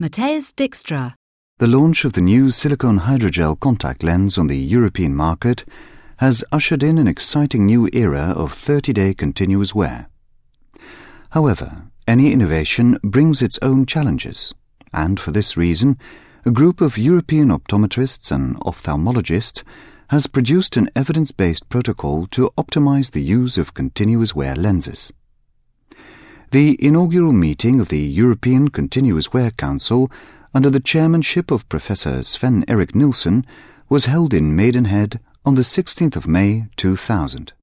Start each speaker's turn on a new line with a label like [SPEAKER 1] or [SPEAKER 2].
[SPEAKER 1] Matthäus Dijkstra.
[SPEAKER 2] The launch of the new silicone hydrogel contact lens on the European market has ushered in an exciting new era of 30-day continuous wear. However, any innovation brings its own challenges, and for this reason, a group of European optometrists and ophthalmologists has produced an evidence-based protocol to optimize the use of continuous wear lenses. The inaugural meeting of the European Continuous Wear Council, under the chairmanship of Professor Sven Erik Nielsen, was held in Maidenhead on the 16th of May 2000.